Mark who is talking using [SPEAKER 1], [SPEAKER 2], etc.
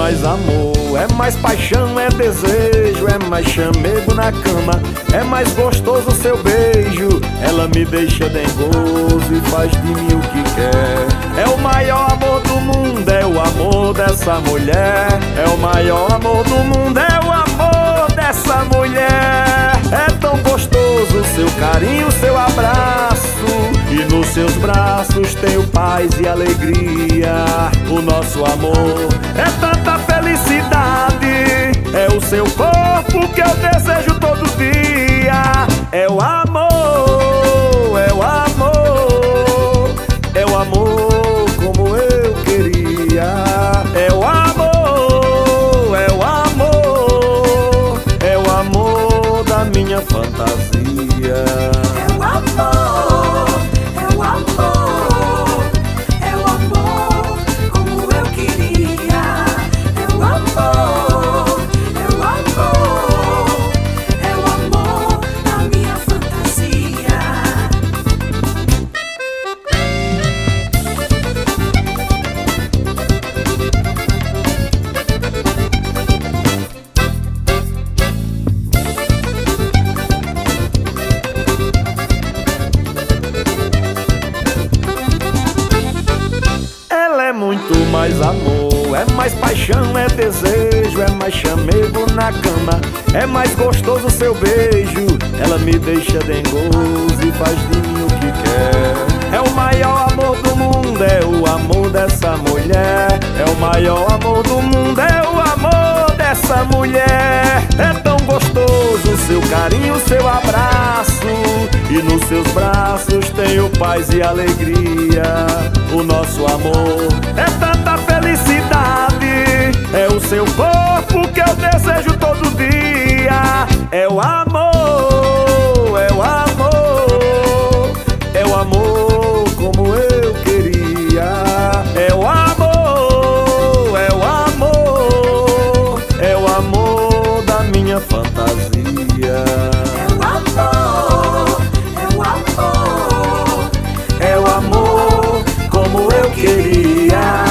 [SPEAKER 1] mais amor, é mais paixão, é desejo, é mais chamego na cama, é mais gostoso o seu beijo. Ela me deixa dengoso e faz de mim o que quer. É o maior amor do mundo, é o amor dessa mulher. É o maior amor do mundo, é o amor dessa mulher. É tão gostoso o seu carinho, o seu abraço, e nos seus braços tenho paz e alegria. O nosso amor é tanta felicidade, é o seu corpo que eu desejo todo dia. É o amor, é o amor, é o amor como eu queria. É o amor, é o amor, é o amor da minha fantasia.
[SPEAKER 2] É o amor, é o amor, é o amor como eu queria. É o amor, é o amor, é o amor da minha fantasia.
[SPEAKER 1] Ela é muito mais amor, é mais paixão, é desejo, é mais chamego na cama, é mais gostoso o seu beijo. Ela me deixa dengoso e faz de mim o que quer. É o maior amor do mundo, é o amor dessa mulher. É o maior amor do mundo, é o amor dessa mulher. É tão gostoso o seu carinho, o seu abraço, e nos seus braços tenho paz e alegria. O nosso amor é tanta felicidade, é o seu corpo que eu desejo todo dia. É o amor, é o amor, é o amor como eu queria. É o amor, é o amor, é o amor da minha fantasia.
[SPEAKER 2] É o amor, é o amor,
[SPEAKER 1] É o amor como eu queria.